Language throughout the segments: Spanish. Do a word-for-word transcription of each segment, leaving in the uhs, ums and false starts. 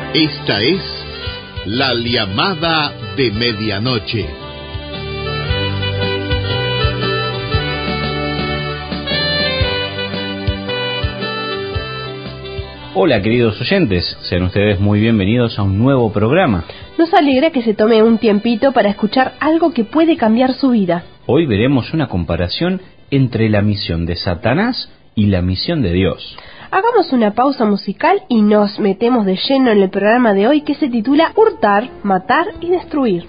Esta es la llamada de medianoche. Hola queridos oyentes, sean ustedes muy bienvenidos a un nuevo programa. Nos alegra que se tome un tiempito para escuchar algo que puede cambiar su vida. Hoy veremos una comparación entre la misión de Satanás y la misión de Dios. Hagamos una pausa musical y nos metemos de lleno en el programa de hoy que se titula Hurtar, Matar y Destruir.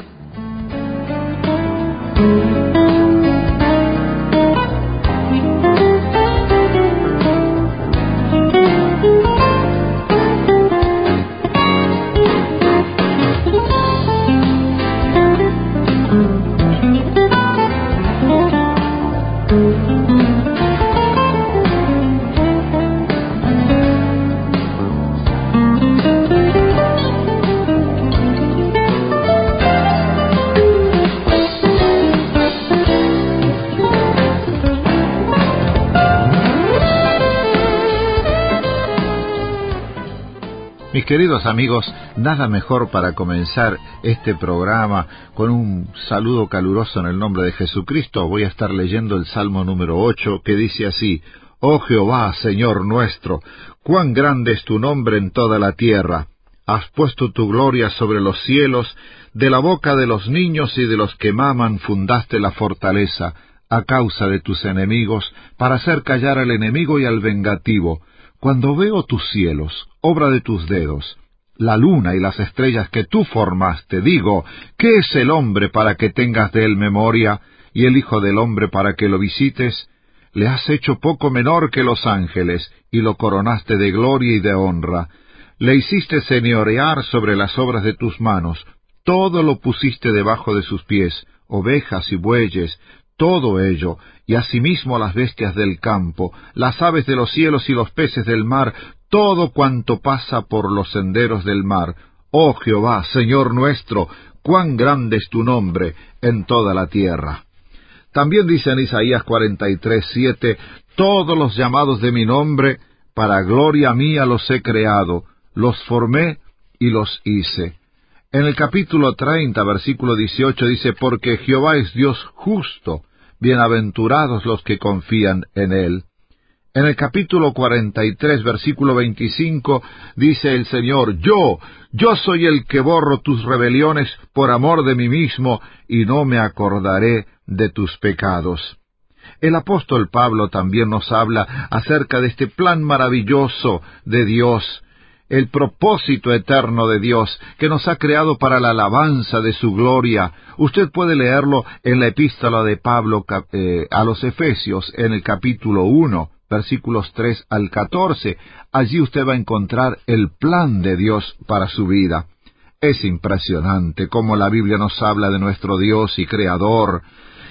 Mis queridos amigos, nada mejor para comenzar este programa con un saludo caluroso en el nombre de Jesucristo. Voy a estar leyendo el Salmo número ocho, que dice así: Oh Jehová, Señor nuestro, cuán grande es tu nombre en toda la tierra. Has puesto tu gloria sobre los cielos, de la boca de los niños y de los que maman fundaste la fortaleza, a causa de tus enemigos, para hacer callar al enemigo y al vengativo. Cuando veo tus cielos, obra de tus dedos, la luna y las estrellas que tú formaste, digo, ¿qué es el hombre para que tengas de él memoria, y el hijo del hombre para que lo visites? Le has hecho poco menor que los ángeles, y lo coronaste de gloria y de honra. Le hiciste señorear sobre las obras de tus manos, todo lo pusiste debajo de sus pies, ovejas y bueyes, todo ello, y asimismo las bestias del campo, las aves de los cielos y los peces del mar, todo cuanto pasa por los senderos del mar. Oh Jehová, Señor nuestro, cuán grande es tu nombre en toda la tierra. También dice en Isaías cuarenta y tres, siete, todos los llamados de mi nombre, para gloria mía los he creado, los formé y los hice. En el capítulo treinta, versículo dieciocho, dice, porque Jehová es Dios justo, bienaventurados los que confían en él. En el capítulo cuarenta y tres, versículo veinticinco, dice el Señor, yo, yo soy el que borro tus rebeliones por amor de mí mismo, y no me acordaré de tus pecados. El apóstol Pablo también nos habla acerca de este plan maravilloso de Dios, el propósito eterno de Dios, que nos ha creado para la alabanza de su gloria. Usted puede leerlo en la epístola de Pablo eh, a los Efesios, en el capítulo uno, versículos tres al catorce. Allí usted va a encontrar el plan de Dios para su vida. Es impresionante cómo la Biblia nos habla de nuestro Dios y Creador,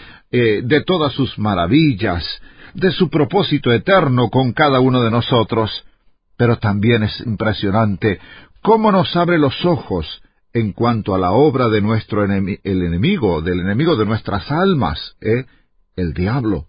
eh, de todas sus maravillas, de su propósito eterno con cada uno de nosotros. Pero también es impresionante cómo nos abre los ojos en cuanto a la obra de nuestro enemi- el enemigo, del enemigo de nuestras almas, ¿eh? el diablo.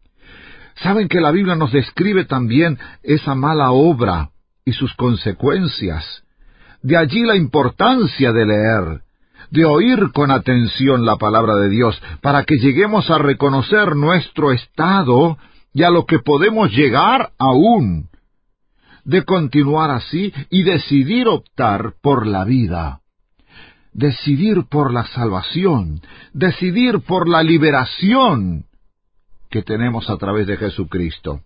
Saben que la Biblia nos describe también esa mala obra y sus consecuencias. De allí la importancia de leer, de oír con atención la palabra de Dios, para que lleguemos a reconocer nuestro estado y a lo que podemos llegar aún, de continuar así y decidir optar por la vida, decidir por la salvación, decidir por la liberación que tenemos a través de Jesucristo.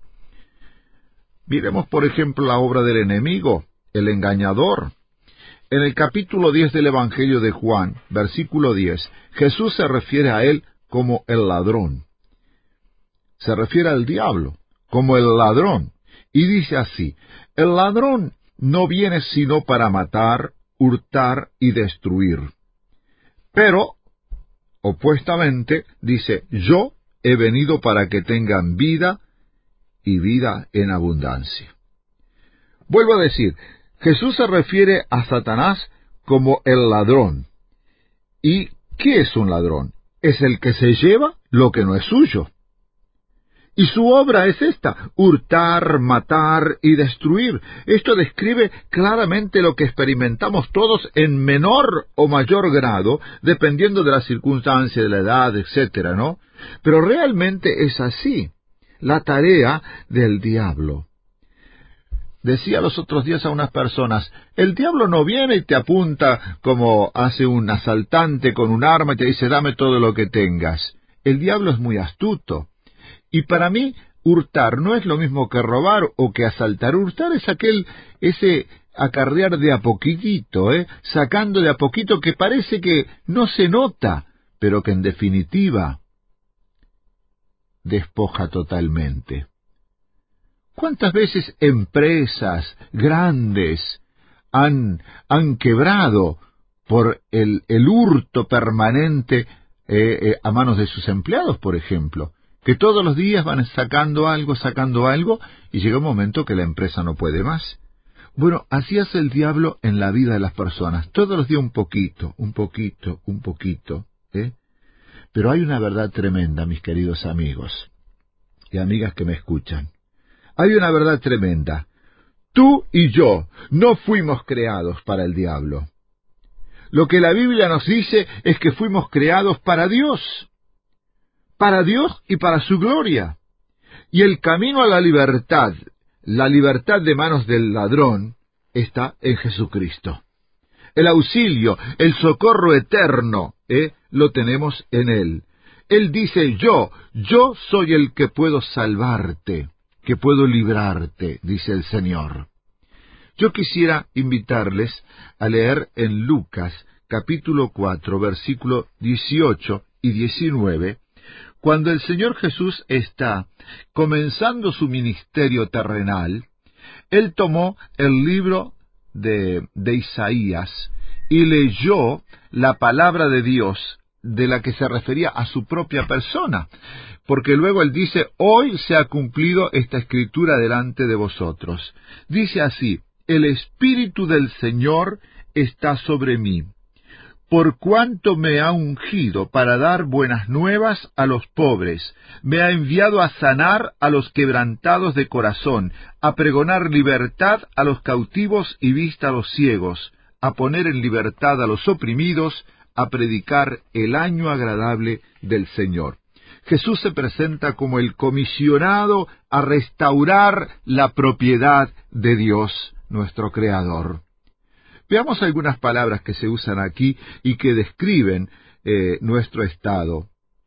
Miremos, por ejemplo, la obra del enemigo, el engañador. En el capítulo diez del Evangelio de Juan, versículo diez, Jesús se refiere a él como el ladrón. Se refiere al diablo como el ladrón. Y dice así, el ladrón no viene sino para matar, hurtar y destruir. Pero, opuestamente, dice, yo he venido para que tengan vida y vida en abundancia. Vuelvo a decir, Jesús se refiere a Satanás como el ladrón. ¿Y qué es un ladrón? Es el que se lleva lo que no es suyo. Y su obra es esta: hurtar, matar y destruir. Esto describe claramente lo que experimentamos todos en menor o mayor grado, dependiendo de la circunstancia, de la edad, etcétera, ¿no? Pero realmente es así, la tarea del diablo. Decía los otros días a unas personas, el diablo no viene y te apunta como hace un asaltante con un arma y te dice, dame todo lo que tengas. El diablo es muy astuto. Y para mí, hurtar no es lo mismo que robar o que asaltar. Hurtar es aquel, ese acarrear de a poquitito, ¿eh? Sacando de a poquito que parece que no se nota, pero que en definitiva despoja totalmente. ¿Cuántas veces empresas grandes han, han quebrado por el, el hurto permanente eh, eh, a manos de sus empleados, por ejemplo? Que todos los días van sacando algo, sacando algo, y llega un momento que la empresa no puede más. Bueno, así hace el diablo en la vida de las personas. Todos los días un poquito, un poquito, un poquito, ¿eh? Pero hay una verdad tremenda, mis queridos amigos y amigas que me escuchan. Hay una verdad tremenda. Tú y yo no fuimos creados para el diablo. Lo que la Biblia nos dice es que fuimos creados para Dios. Para Dios y para su gloria. Y el camino a la libertad, la libertad de manos del ladrón, está en Jesucristo. El auxilio, el socorro eterno, ¿eh? lo tenemos en Él. Él dice, yo, yo soy el que puedo salvarte, que puedo librarte, dice el Señor. Yo quisiera invitarles a leer en Lucas, capítulo cuatro, versículo dieciocho y diecinueve, cuando el Señor Jesús está comenzando su ministerio terrenal. Él tomó el libro de, de Isaías y leyó la palabra de Dios, de la que se refería a su propia persona, porque luego él dice, hoy se ha cumplido esta escritura delante de vosotros. Dice así, el Espíritu del Señor está sobre mí, por cuanto me ha ungido para dar buenas nuevas a los pobres, me ha enviado a sanar a los quebrantados de corazón, a pregonar libertad a los cautivos y vista a los ciegos, a poner en libertad a los oprimidos, a predicar el año agradable del Señor. Jesús se presenta como el comisionado a restaurar la propiedad de Dios, nuestro Creador. Veamos algunas palabras que se usan aquí y que describen eh, nuestro estado.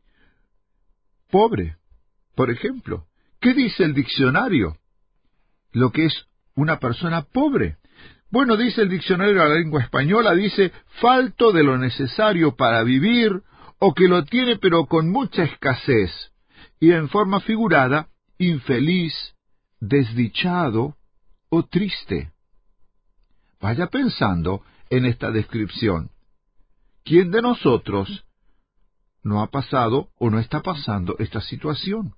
Pobre, por ejemplo. ¿Qué dice el diccionario? Lo que es una persona pobre. Bueno, dice el diccionario de la lengua española, dice, falto de lo necesario para vivir, o que lo tiene pero con mucha escasez. Y en forma figurada, infeliz, desdichado o triste. Vaya pensando en esta descripción. ¿Quién de nosotros no ha pasado o no está pasando esta situación?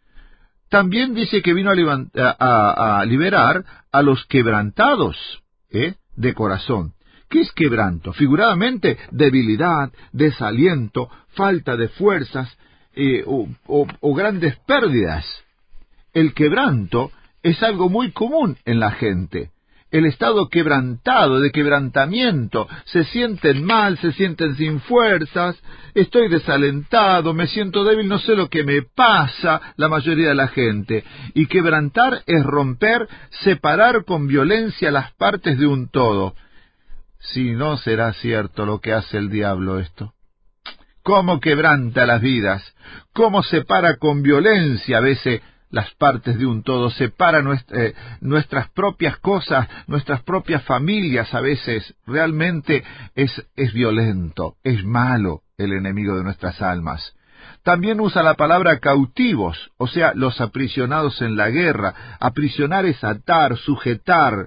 También dice que vino a, a, a, a liberar a los quebrantados, ¿eh? de corazón. ¿Qué es quebranto? Figuradamente, debilidad, desaliento, falta de fuerzas eh, o, o, o grandes pérdidas. El quebranto es algo muy común en la gente. El estado quebrantado, de quebrantamiento, se sienten mal, se sienten sin fuerzas, estoy desalentado, me siento débil, no sé lo que me pasa, la mayoría de la gente. Y quebrantar es romper, separar con violencia las partes de un todo. Si no será cierto lo que hace el diablo esto. ¿Cómo quebranta las vidas? ¿Cómo separa con violencia a veces las partes de un todo? Separa nuestra, eh, nuestras propias cosas, nuestras propias familias a veces. Realmente es, es violento, es malo el enemigo de nuestras almas. También usa la palabra cautivos, o sea, los aprisionados en la guerra. Aprisionar es atar, sujetar.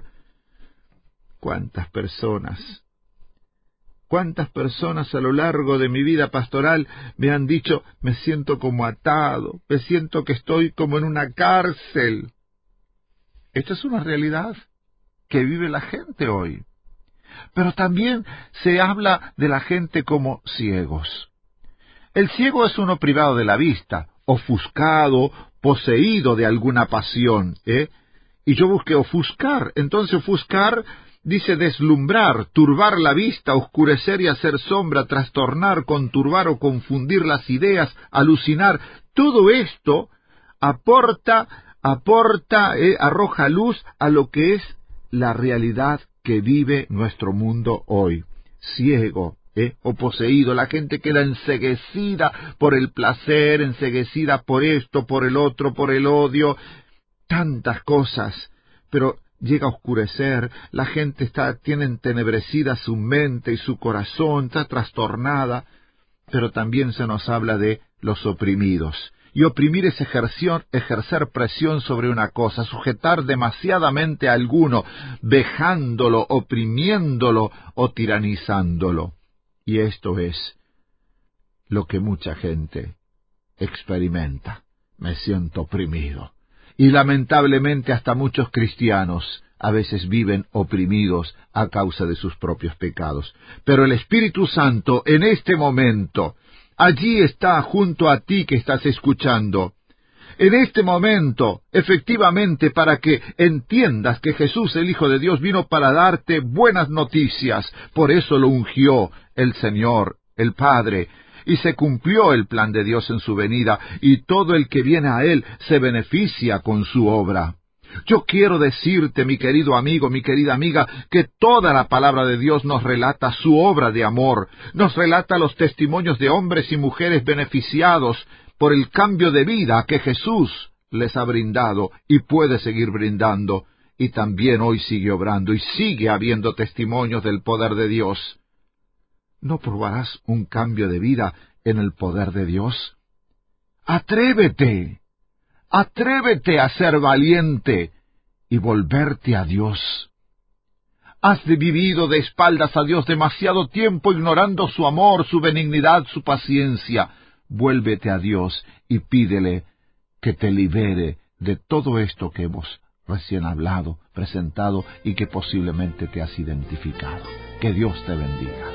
¿Cuántas personas? ¿Cuántas personas a lo largo de mi vida pastoral me han dicho, me siento como atado, me siento que estoy como en una cárcel? Esta es una realidad que vive la gente hoy. Pero también se habla de la gente como ciegos. El ciego es uno privado de la vista, ofuscado, poseído de alguna pasión, ¿eh? Y yo busqué ofuscar. Entonces ofuscar dice deslumbrar, turbar la vista, oscurecer y hacer sombra, trastornar, conturbar o confundir las ideas, alucinar. Todo esto aporta, aporta, eh, arroja luz a lo que es la realidad que vive nuestro mundo hoy. Ciego, eh, o poseído. La gente queda enceguecida por el placer, enceguecida por esto, por el otro, por el odio. Tantas cosas, pero llega a oscurecer, la gente está, tiene entenebrecida su mente y su corazón, está trastornada, pero también se nos habla de los oprimidos. Y oprimir es ejercer, ejercer presión sobre una cosa, sujetar demasiadamente a alguno, vejándolo, oprimiéndolo o tiranizándolo. Y esto es lo que mucha gente experimenta. Me siento oprimido. Y lamentablemente hasta muchos cristianos a veces viven oprimidos a causa de sus propios pecados. Pero el Espíritu Santo en este momento, allí está junto a ti que estás escuchando. En este momento, efectivamente, para que entiendas que Jesús, el Hijo de Dios, vino para darte buenas noticias. Por eso lo ungió el Señor, el Padre. Y se cumplió el plan de Dios en su venida, y todo el que viene a Él se beneficia con su obra. Yo quiero decirte, mi querido amigo, mi querida amiga, que toda la palabra de Dios nos relata su obra de amor, nos relata los testimonios de hombres y mujeres beneficiados por el cambio de vida que Jesús les ha brindado y puede seguir brindando, y también hoy sigue obrando y sigue habiendo testimonios del poder de Dios. ¿No probarás un cambio de vida en el poder de Dios? ¡Atrévete! ¡Atrévete a ser valiente y volverte a Dios! Has vivido de espaldas a Dios demasiado tiempo ignorando su amor, su benignidad, su paciencia. Vuélvete a Dios y pídele que te libere de todo esto que hemos recién hablado, presentado y que posiblemente te has identificado. Que Dios te bendiga.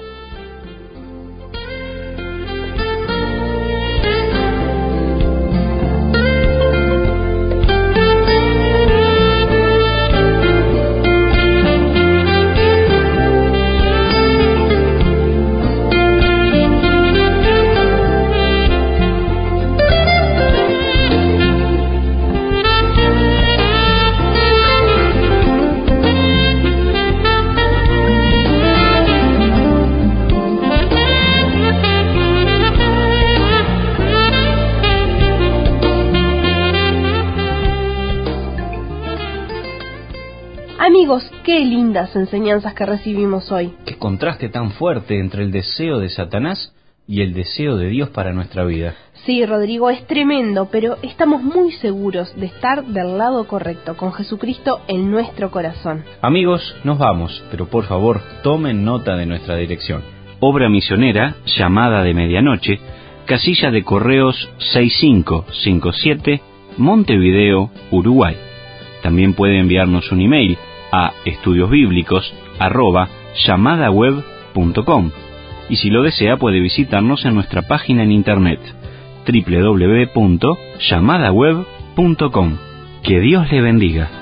Amigos, qué lindas enseñanzas que recibimos hoy. Qué contraste tan fuerte entre el deseo de Satanás y el deseo de Dios para nuestra vida. Sí, Rodrigo, es tremendo, pero estamos muy seguros de estar del lado correcto, con Jesucristo en nuestro corazón. Amigos, nos vamos, pero por favor, tomen nota de nuestra dirección. Obra Misionera, Llamada de Medianoche, casilla de correos seis cinco cinco siete, Montevideo, Uruguay. También puede enviarnos un email a estudiosbíblicos arroba llamadaweb punto com, y si lo desea puede visitarnos en nuestra página en internet doble u doble u doble u punto llamadaweb punto com. Que Dios le bendiga.